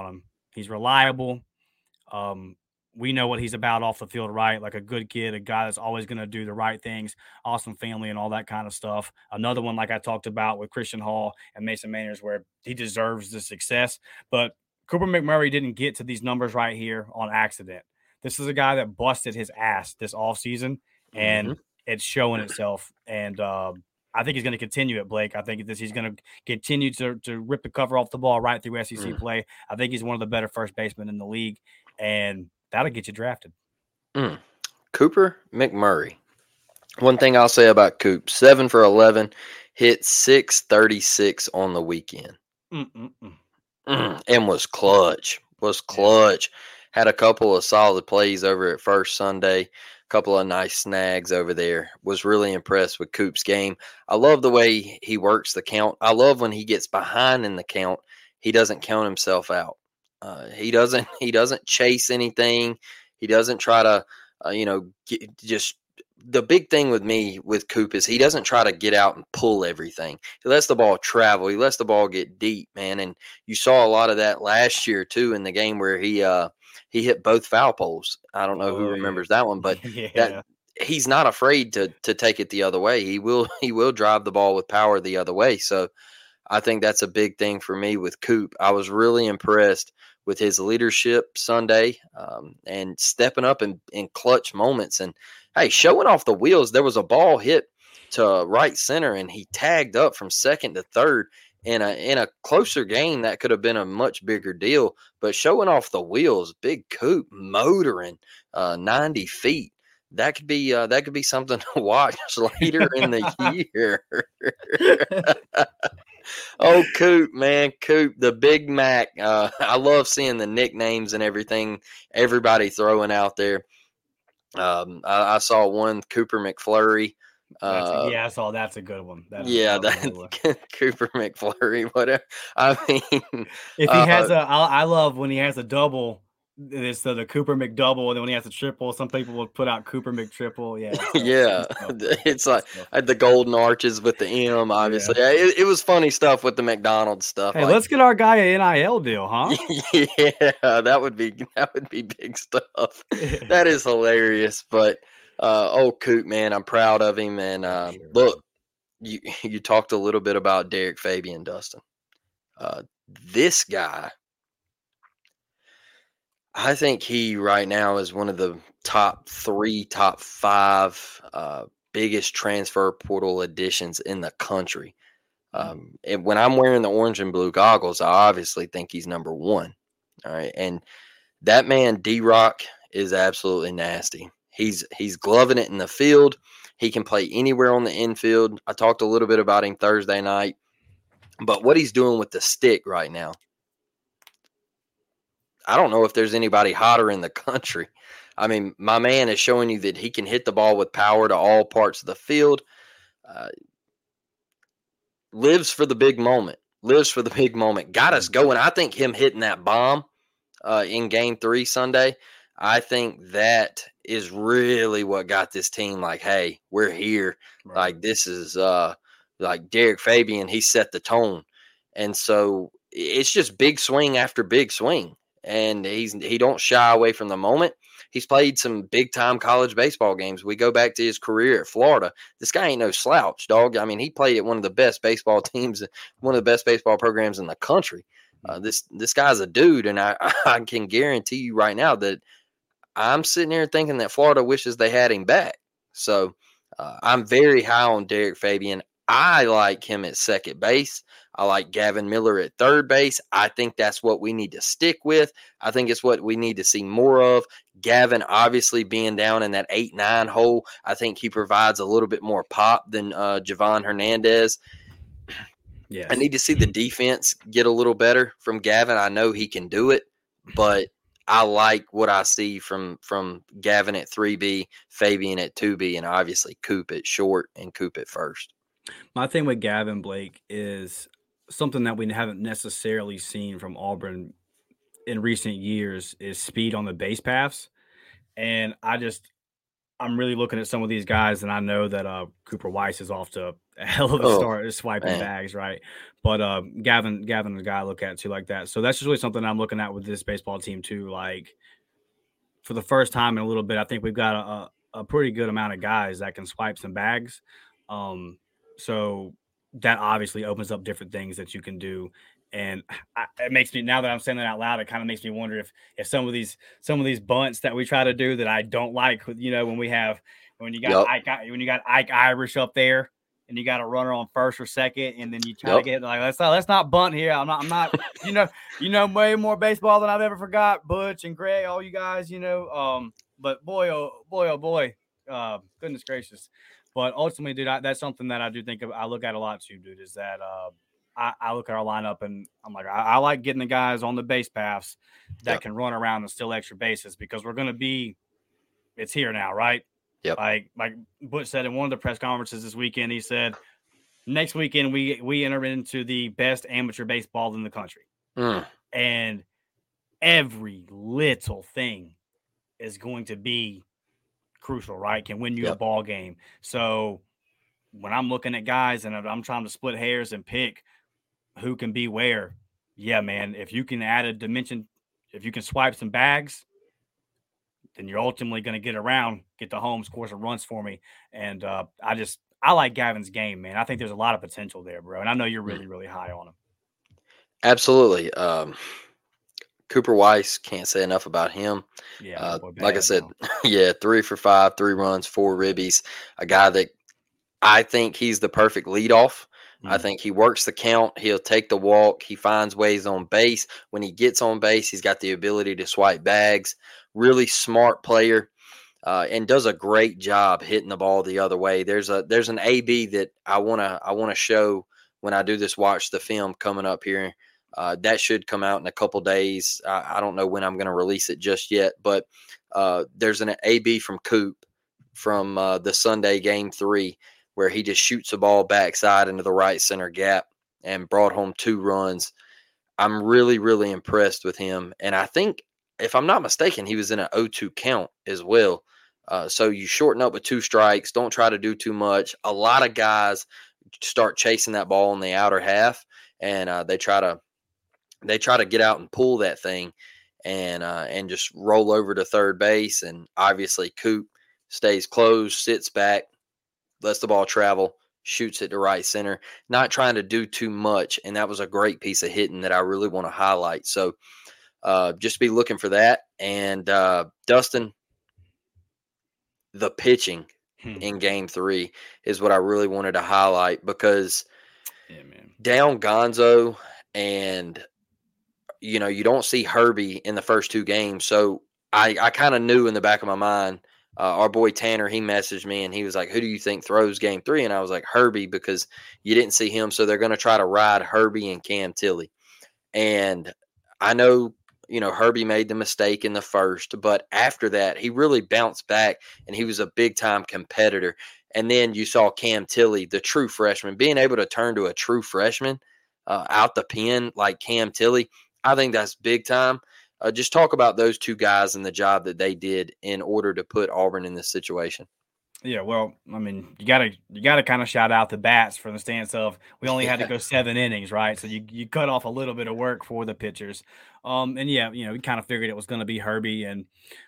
He's reliable. Um, we know what he's about off the field, right? Like a good kid, a guy that's always going to do the right things, awesome family and all that kind of stuff. Another one, like I talked about with Christian Hall and Mason Manners, where he deserves the success. But Cooper McMurray didn't get to these numbers right here on accident. This is a guy that busted his ass this offseason, and mm-hmm. it's showing itself. And uh, I think he's going to continue it, Blake. I think this, he's going to continue to, to rip the cover off the ball right through S E C mm. play. I think he's one of the better first basemen in the league, and that'll get you drafted. Mm. Cooper McMurray. One thing I'll say about Coop, seven for eleven, hit six thirty-six on the weekend. Mm, and was clutch, was clutch. Had a couple of solid plays over at first Sunday, a couple of nice snags over there. Was really impressed with Coop's game. I love the way he works the count. I love when he gets behind in the count, he doesn't count himself out. Uh, he doesn't. He doesn't chase anything. He doesn't try to, uh, you know, get, just. The big thing with me with Coop is he doesn't try to get out and pull everything. He lets the ball travel. He lets the ball get deep, man. And you saw a lot of that last year too in the game where he uh, he hit both foul poles. I don't know oh, who yeah. remembers that one, but yeah. that he's not afraid to to take it the other way. He will he will drive the ball with power the other way. So I think that's a big thing for me with Coop. I was really impressed with his leadership Sunday um, and stepping up in, in clutch moments and, hey, showing off the wheels. There was a ball hit to right center, and he tagged up from second to third in a in a closer game. That could have been a much bigger deal. But showing off the wheels, big Coop motoring uh, ninety feet. That could be uh, that could be something to watch later in the year. Oh, Coop, man, Coop, the Big Mac. Uh, I love seeing the nicknames and everything everybody throwing out there. Um, I, I saw one Cooper McFlurry. Uh, a, yeah, I saw that's a good one. That yeah, that, one. Cooper McFlurry, whatever. I mean, if he uh, has a, I, I love when he has a double. It's the, the Cooper McDouble, and then when he has a triple, some people will put out Cooper McTriple. Yeah, so, yeah, it's like stuff. The golden arches with the M. Obviously, yeah. it, it was funny stuff with the McDonald's stuff. Hey, like, let's get our guy an N I L deal, huh? Yeah, that would be that would be big stuff. That is hilarious. But uh, oh, Coop, man, I'm proud of him. And uh, sure. Look, you you talked a little bit about Derek Fabian, Dustin. Uh, this guy. I think he right now is one of the top three, top five uh, biggest transfer portal additions in the country. Um, and when I'm wearing the orange and blue goggles, I obviously think he's number one. All right. And that man, D-Rock, is absolutely nasty. He's he's gloving it in the field. He can play anywhere on the infield. I talked a little bit about him Thursday night. But what he's doing with the stick right now, I don't know if there's anybody hotter in the country. I mean, my man is showing you that he can hit the ball with power to all parts of the field. Uh, lives for the big moment. Lives for the big moment. Got us going. I think him hitting that bomb uh, in game three Sunday, I think that is really what got this team like, hey, we're here. Right. Like, this is uh, like Derek Fabian. He set the tone. And so it's just big swing after big swing. And he's he don't shy away from the moment. He's played some big-time college baseball games. We go back to his career at Florida. This guy ain't no slouch, dog. I mean, he played at one of the best baseball teams, one of the best baseball programs in the country. Uh, this this guy's a dude, and I, I can guarantee you right now that I'm sitting here thinking that Florida wishes they had him back. So uh, I'm very high on Derek Fabian. I like him at second base. I like Gavin Miller at third base. I think that's what we need to stick with. I think it's what we need to see more of. Gavin obviously being down in that eight nine hole, I think he provides a little bit more pop than uh, Javon Hernandez. Yes. I need to see the defense get a little better from Gavin. I know he can do it, but I like what I see from, from Gavin at three B, Fabian at two B, and obviously Coop at short and Coop at first. My thing with Gavin, Blake, is something that we haven't necessarily seen from Auburn in recent years is speed on the base paths. And I just, I'm really looking at some of these guys, and I know that uh, Cooper Weiss is off to a hell of a Oh, start swiping man. bags, right? But uh, Gavin, Gavin, the guy I look at too like that. So that's just really something I'm looking at with this baseball team too. Like for the first time in a little bit, I think we've got a, a pretty good amount of guys that can swipe some bags. Um, so that obviously opens up different things that you can do. And I, it makes me, now that I'm saying that out loud, it kind of makes me wonder if if some of these some of these bunts that we try to do that I don't like, you know, when we have when you got Yep. Ike, when you got Ike Irish up there and you got a runner on first or second, and then you try Yep. to get like let's not let's not bunt here. I'm not I'm not you know you know way more baseball than I've ever forgot. Butch and Gray, all you guys, you know. Um, but boy oh boy oh boy, uh, goodness gracious. But ultimately, dude, I, that's something that I do think of. I look at a lot too, dude. Is that uh, I, I look at our lineup and I'm like, I, I like getting the guys on the base paths that Yep. can run around and steal extra bases because we're going to be, it's here now, right? Yep. Like, like Butch said in one of the press conferences this weekend, he said, next weekend we we enter into the best amateur baseball in the country. Mm. And every little thing is going to be crucial, right? Can win you Yep. a ball game. So when I'm looking at guys and I'm trying to split hairs and pick who can be where, yeah, man, if you can add a dimension, if you can swipe some bags, then you're ultimately going to get around, get the home, score some runs for me. And uh, I just, I like Gavin's game, man. I think there's a lot of potential there, bro. And I know you're really, really high on him. Absolutely. Um, Cooper Weiss, can't say enough about him. Yeah, Uh, boy, like I bad, said, bro. yeah, three for five, three runs, four ribbies. A guy that I think he's the perfect leadoff. I Mm. think he works the count. He'll take the walk. He finds ways on base. When he gets on base, he's got the ability to swipe bags. Really smart player, uh, and does a great job hitting the ball the other way. There's a there's an A B that I wanna I wanna show when I do this watch the film coming up here. Uh, that should come out in a couple days. I, I don't know when I'm going to release it just yet, but uh, there's an A B from Coop from uh, the Sunday game three where he just shoots the ball backside into the right center gap and brought home two runs. I'm really, really impressed with him. And I think, if I'm not mistaken, he was in an oh two count as well. Uh, so you shorten up with two strikes. Don't try to do too much. A lot of guys start chasing that ball in the outer half, and uh, they try to they try to get out and pull that thing and uh, and just roll over to third base. And obviously Coop stays closed, sits back, lets the ball travel, shoots it to right center, not trying to do too much. And that was a great piece of hitting that I really want to highlight. So uh, just be looking for that. And uh, Dustin, the pitching Hmm. in game three is what I really wanted to highlight because Yeah, man. down Gonzo and you know, you don't see Herbie in the first two games. So I, I kind of knew in the back of my mind, uh, our boy Tanner, he messaged me and he was like, who do you think throws game three? And I was like, Herbie, because you didn't see him. So they're going to try to ride Herbie and Cam Tilley. And I know, you know, Herbie made the mistake in the first, but after that, he really bounced back and he was a big time competitor. And then you saw Cam Tilley, the true freshman, being able to turn to a true freshman uh, out the pen like Cam Tilley. I think that's big time. Uh, just talk about those two guys and the job that they did in order to put Auburn in this situation. Yeah, well, I mean, you gotta you gotta kind of shout out the bats from the stance of we only had to go seven innings, right? So you you cut off a little bit of work for the pitchers. Um, and yeah, you know, we kind of figured it was going to be Herbie, and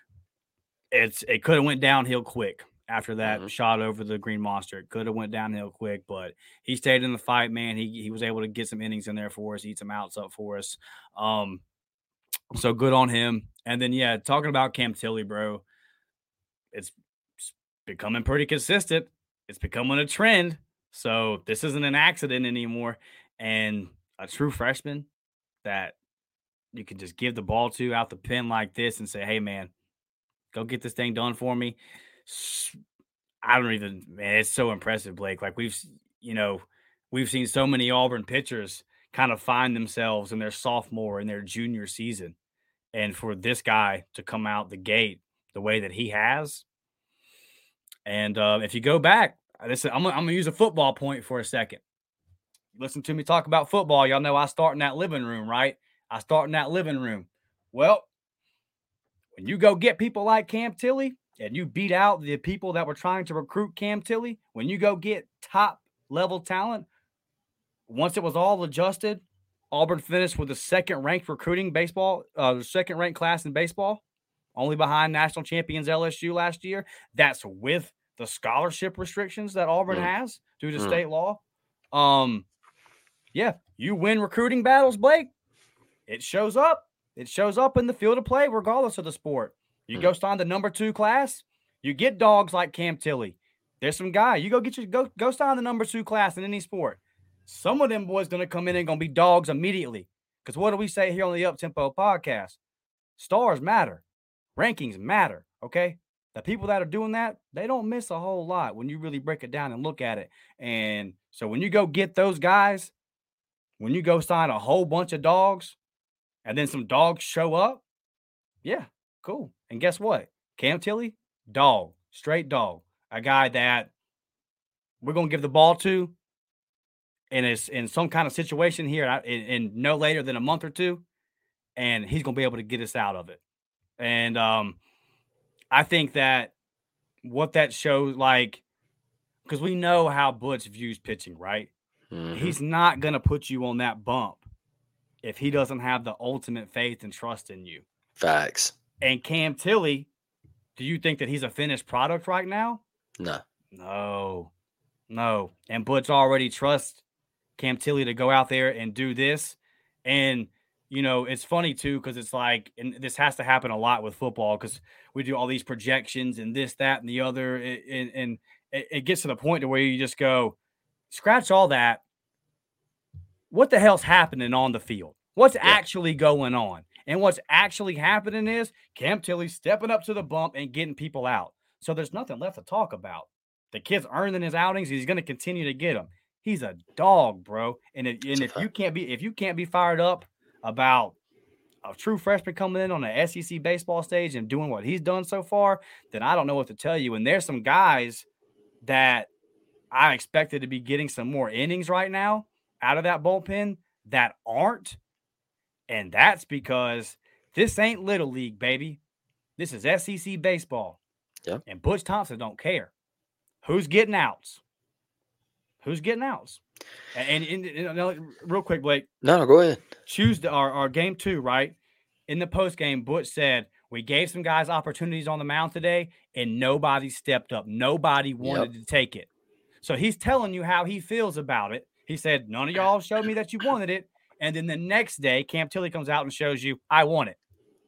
it's it could have went downhill quick after that Mhm. shot over the Green Monster. It could have went downhill quick, but he stayed in the fight, man. He he was able to get some innings in there for us, eat some outs up for us. Um, so good on him. And then yeah, talking about Cam Tilley, bro, it's becoming pretty consistent. It's becoming a trend. So this isn't an accident anymore. And a true freshman that you can just give the ball to out the pen like this and say, hey, man, go get this thing done for me. I don't even, man, it's so impressive, Blake. Like we've, you know, we've seen so many Auburn pitchers kind of find themselves in their sophomore and their junior season. And for this guy to come out the gate the way that he has, and uh, if you go back, listen, I'm, I'm going to use a football point for a second. Listen to me talk about football. Y'all know I start in that living room, right? I start in that living room. Well, when you go get people like Cam Tilley and you beat out the people that were trying to recruit Cam Tilley, when you go get top level talent. Once it was all adjusted, Auburn finished with the second-ranked recruiting baseball, uh, the second-ranked class in baseball, only behind national champions L S U last year. That's with the scholarship restrictions that Auburn Mm. has due to Mm. state law. Um, yeah, you win recruiting battles, Blake. It shows up. It shows up in the field of play, regardless of the sport. You Mm. go sign the number two class, you get dogs like Cam Tilley. There's some guy. You go get your go go sign the number two class in any sport. Some of them boys gonna come in and gonna be dogs immediately. Because what do we say here on the Up Tempo podcast? Stars matter, rankings matter. Okay, the people that are doing that, they don't miss a whole lot when you really break it down and look at it. And so when you go get those guys, when you go sign a whole bunch of dogs, and then some dogs show up, yeah, cool. And guess what? Cam Tilley, dog, straight dog, a guy that we're gonna give the ball to. And it's in some kind of situation here in, in no later than a month or two, and he's going to be able to get us out of it. And um, I think that what that shows, like, because we know how Butch views pitching, right? Mm-hmm. He's not going to put you on that bump if he doesn't have the ultimate faith and trust in you. Facts. And Cam Tilley, do you think that he's a finished product right now? No. No. No. And Butch already trusts Cam Tilley to go out there and do this. And, you know, it's funny, too, because it's like, and this has to happen a lot with football because we do all these projections and this, that, and the other. And, and it, it gets to the point to where you just go, scratch all that. What the hell's happening on the field? What's yeah. actually going on? And what's actually happening is Cam Tilley stepping up to the bump and getting people out. So there's nothing left to talk about. The kid's earning his outings. He's going to continue to get them. He's a dog, bro. And, it, and if you can't be if you can't be fired up about a true freshman coming in on the S E C baseball stage and doing what he's done so far, then I don't know what to tell you. And there's some guys that I expected to be getting some more innings right now out of that bullpen that aren't. And that's because this ain't Little League, baby. This is S E C baseball. Yep. And Butch Thompson don't care. Who's getting outs? Who's getting outs? And, and, and, and real quick, Blake. No, no, go ahead. Tuesday, our, our game two, right? In the post game, Butch said, we gave some guys opportunities on the mound today, and nobody stepped up. Nobody wanted yep. to take it. So he's telling you how he feels about it. He said, none of y'all showed me that you wanted it. And then the next day, Cam Tilley comes out and shows you, I want it.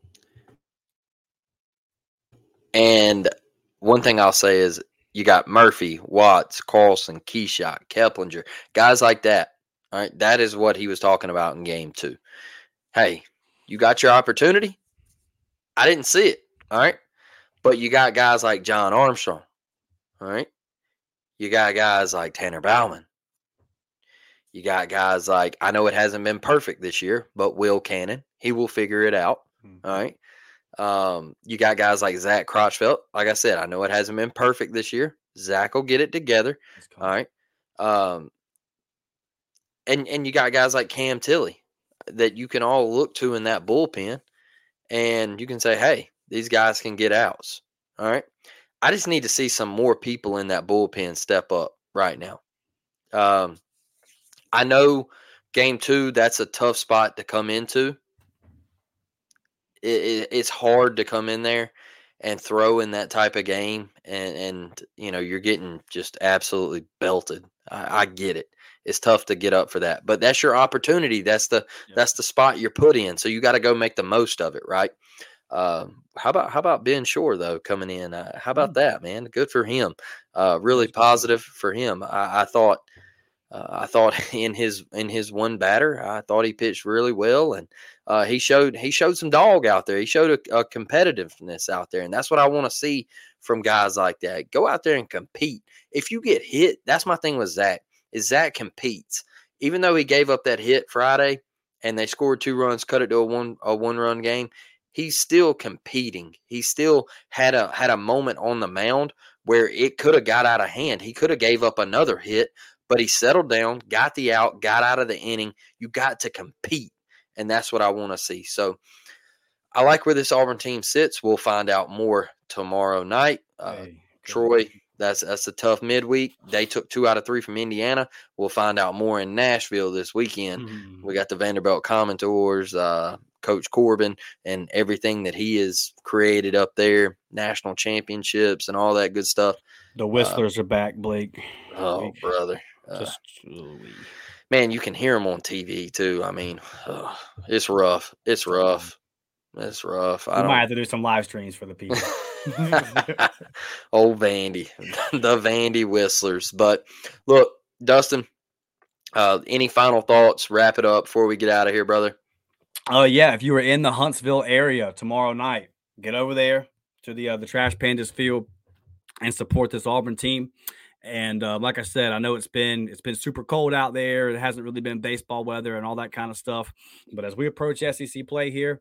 And one thing I'll say is, you got Murphy, Watts, Carlson, Keyshot, Keplinger, guys like that. All right, that is what he was talking about in game two. Hey, you got your opportunity. I didn't see it. All right, but you got guys like John Armstrong. All right, you got guys like Tanner Bauman. You got guys like, I know it hasn't been perfect this year, but Will Cannon, he will figure it out. Mm-hmm. All right. Um, you got guys like Zach Crotchfeld. Like I said, I know it hasn't been perfect this year. Zach will get it together. All right. Um, and, and you got guys like Cam Tilley that you can all look to in that bullpen, and you can say, hey, these guys can get outs. All right. I just need to see some more people in that bullpen step up right now. Um, I know game two, that's a tough spot to come into. It, it, it's hard to come in there and throw in that type of game, and, and you know, you're getting just absolutely belted. I, I get it. It's tough to get up for that, but that's your opportunity. That's the yeah. that's the spot you're put in. So you got to go make the most of it, right? Uh, how about how about Ben Shore though coming in? Uh, how about that, man? Good for him. Uh, really positive for him. I, I thought. Uh, I thought in his in his one batter, I thought he pitched really well, and uh, he showed he showed some dog out there. He showed a, a competitiveness out there, and that's what I want to see from guys like that. Go out there and compete. If you get hit, that's my thing with Zach. Is Zach competes, even though he gave up that hit Friday, and they scored two runs, cut it to a one a one run game. He's still competing. He still had a had a moment on the mound where it could have got out of hand. He could have gave up another hit. But he settled down, got the out, got out of the inning. You got to compete, and that's what I want to see. So I like where this Auburn team sits. We'll find out more tomorrow night. Uh, hey, Troy, That's that's a tough midweek. They took two out of three from Indiana. We'll find out more in Nashville this weekend. Mm-hmm. We got the Vanderbilt Commodores, uh, Coach Corbin, and everything that he has created up there, national championships and all that good stuff. The Whistlers uh, are back, Blake. Oh, Blake. brother. Uh, Just, man, you can hear them on T V, too. I mean, uh, it's rough. It's rough. It's rough. I we don't... might have to do some live streams for the people. Old Vandy, the Vandy Whistlers. But look, Dustin, uh, any final thoughts? Wrap it up before we get out of here, brother. Oh, uh, yeah. If you were in the Huntsville area tomorrow night, get over there to the uh, the Trash Pandas field and support this Auburn team. And uh, like I said, I know it's been it's been super cold out there. It hasn't really been baseball weather and all that kind of stuff. But as we approach S E C play here,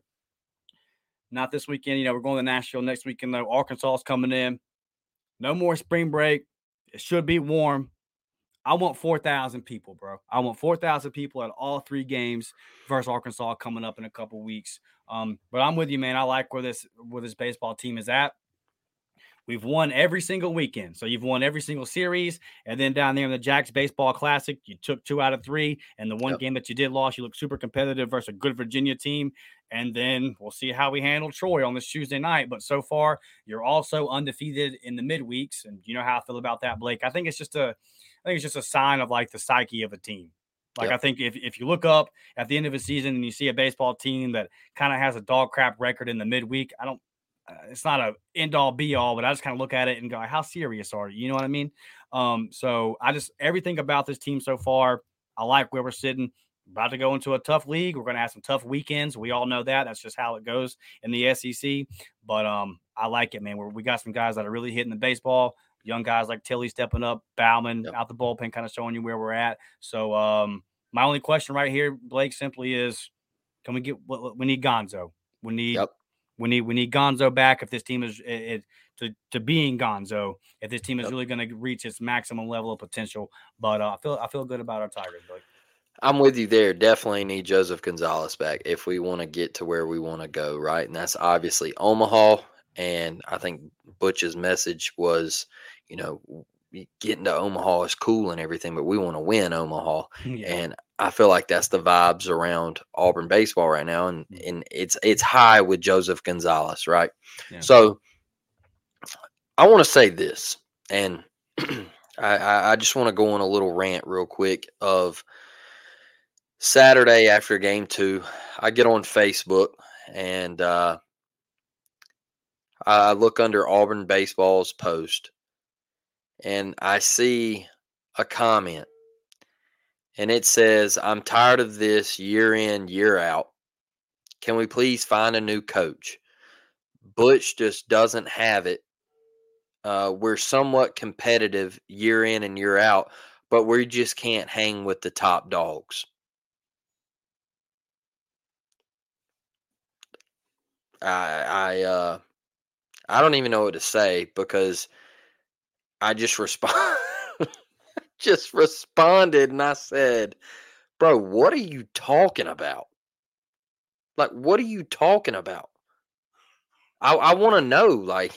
not this weekend. You know, we're going to Nashville next weekend, though. Arkansas is coming in. No more spring break. It should be warm. I want four thousand people, bro. I want four thousand people at all three games versus Arkansas coming up in a couple weeks. Um, but I'm with you, man. I like where this where this baseball team is at. We've won every single weekend. So you've won every single series. And then down there in the Jacks Baseball Classic, you took two out of three. And the one yep. game that you did lost, you looked super competitive versus a good Virginia team. And then we'll see how we handle Troy on this Tuesday night. But so far, you're also undefeated in the midweeks. And you know how I feel about that, Blake. I think it's just a I think it's just a sign of like the psyche of a team. Like, yep. I think if, if you look up at the end of a season and you see a baseball team that kind of has a dog crap record in the midweek, I don't Uh, it's not a end all be all, but I just kind of look at it and go, how serious are you? You know what I mean? Um, so I just, everything about this team so far, I like where we're sitting. About to go into a tough league. We're going to have some tough weekends. We all know that. That's just how it goes in the S E C. But um, I like it, man. We're, we got some guys that are really hitting the baseball. Young guys like Tilly stepping up, Bauman yep. out the bullpen, kind of showing you where we're at. So um, my only question right here, Blake, simply is, can we get, we need Gonzo. We need, yep. We need we need Gonzo back if this team is it, it, to to being Gonzo. If this team is yep. really going to reach its maximum level of potential, but uh, I feel I feel good about our Tigers. Blake. I'm with you there. Definitely need Joseph Gonzalez back if we want to get to where we want to go, right? And that's obviously Omaha. And I think Butch's message was, you know, getting to Omaha is cool and everything, but we want to win Omaha. Yeah. And I feel like that's the vibes around Auburn baseball right now. And, and it's it's high with Joseph Gonzalez, right? Yeah. So I want to say this, and I, I just want to go on a little rant real quick of Saturday after game two. I get on Facebook and uh, I look under Auburn baseball's post and I see a comment. And it says, I'm tired of this year in, year out. Can we please find a new coach? Butch just doesn't have it. Uh, we're somewhat competitive year in and year out, but we just can't hang with the top dogs. I I uh, I don't even know what to say because I just respond. just responded and I said, bro, what are you talking about? Like, what are you talking about? I, I want to know, like,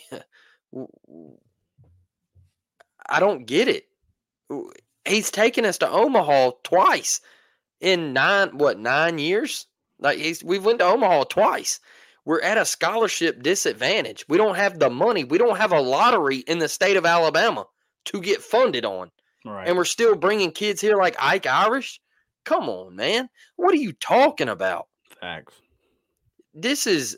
I don't get it. He's taken us to Omaha twice in nine, what, nine years? Like, he's, we went to Omaha twice. We're at a scholarship disadvantage. We don't have the money. We don't have a lottery in the state of Alabama to get funded on. Right. And we're still bringing kids here like Ike Irish? Come on, man. What are you talking about? Facts. This is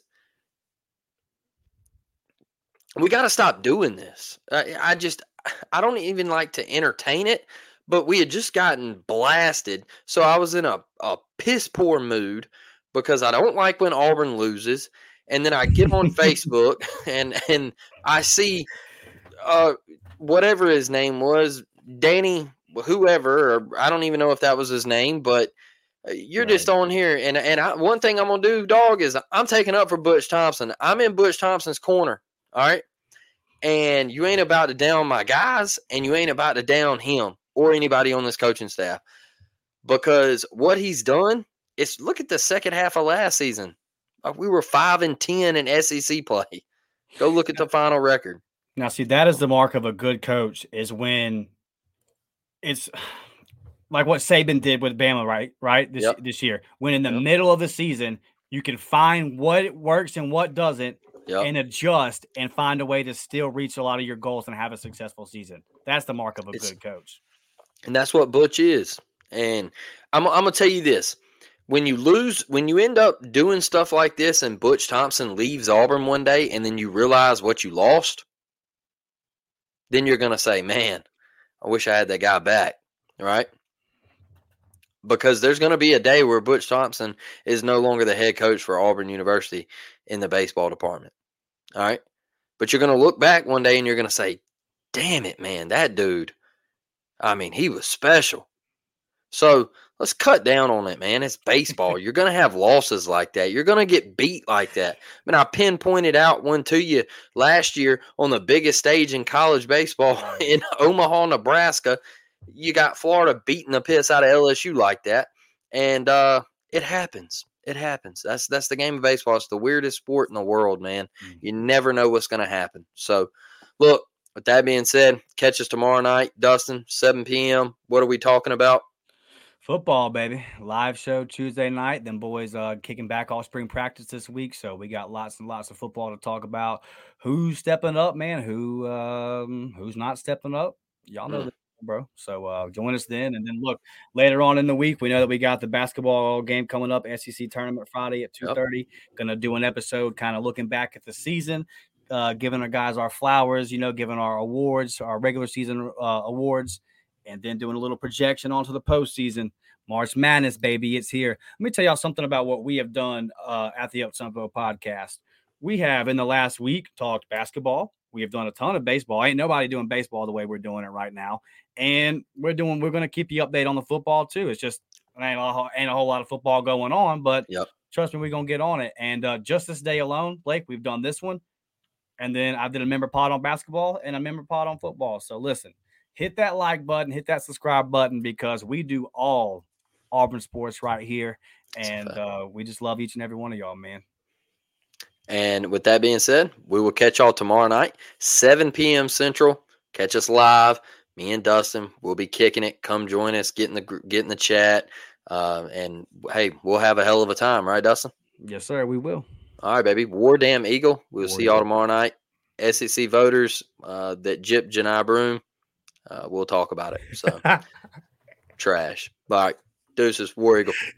– we got to stop doing this. I, I just – I don't even like to entertain it, but we had just gotten blasted. So I was in a, a piss-poor mood because I don't like when Auburn loses. And then I get on Facebook and, and I see uh, whatever his name was, Danny, whoever, or I don't even know if that was his name, but you're right. just on here. And and I, one thing I'm going to do, dog, is I'm taking up for Butch Thompson. I'm in Butch Thompson's corner, all right? And you ain't about to down my guys, and you ain't about to down him or anybody on this coaching staff. Because what he's done is look at the second half of last season. We were five and ten in S E C play. Go look at the final record. Now, see, that is the mark of a good coach is when it's like what Saban did with Bama, right? Right this Yep. this year, when in the Yep. middle of the season you can find what works and what doesn't, Yep. and adjust and find a way to still reach a lot of your goals and have a successful season. That's the mark of a It's- good coach. And that's what Butch is. And I'm, I'm going to tell you this. When you lose, when you end up doing stuff like this and Butch Thompson leaves Auburn one day and then you realize what you lost, then you're going to say, man, I wish I had that guy back, right? Because there's going to be a day where Butch Thompson is no longer the head coach for Auburn University in the baseball department, all right? But you're going to look back one day and you're going to say, damn it, man, that dude, I mean, he was special. So let's cut down on it, man. It's baseball. You're going to have losses like that. You're going to get beat like that. I mean, I pinpointed out one to you last year on the biggest stage in college baseball in Omaha, Nebraska. You got Florida beating the piss out of L S U like that. And uh, it happens. It happens. That's that's the game of baseball. It's the weirdest sport in the world, man. You never know what's going to happen. So, look, with that being said, catch us tomorrow night, Dustin, seven p.m. What are we talking about? Football, baby. Live show Tuesday night. Them boys uh, kicking back all spring practice this week. So we got lots and lots of football to talk about. Who's stepping up, man? Who um, who's not stepping up? Y'all know Mm. that, bro. So uh, join us then. And then look, later on in the week, we know that we got the basketball game coming up, S E C tournament Friday at two thirty. Yep. Gonna do an episode kind of looking back at the season, uh, giving our guys our flowers, you know, giving our awards, our regular season uh, awards. And then doing a little projection onto the postseason. March Madness, baby, it's here. Let me tell y'all something about what we have done uh, at the Up-Tempo podcast. We have, in the last week, talked basketball. We have done a ton of baseball. Ain't nobody doing baseball the way we're doing it right now. And we're doing. We're going to keep you updated on the football, too. It's just ain't a, ain't a whole lot of football going on, but yep. Trust me, we're going to get on it. And uh, just this day alone, Blake, we've done this one. And then I did a member pod on basketball and a member pod on football. So listen. Hit that like button, hit that subscribe button because we do all Auburn sports right here. And uh, we just love each and every one of y'all, man. And with that being said, we will catch y'all tomorrow night, seven p.m. Central. Catch us live. Me and Dustin will be kicking it. Come join us, get in the, get in the chat. Uh, and, hey, we'll have a hell of a time. Right, Dustin? Yes, sir, we will. All right, baby. War Damn Eagle. We'll War see y'all Damn. tomorrow night. S E C voters uh, that Jip Janai Broom. Uh, we'll talk about it. So, trash. All right. Deuces, War Eagle.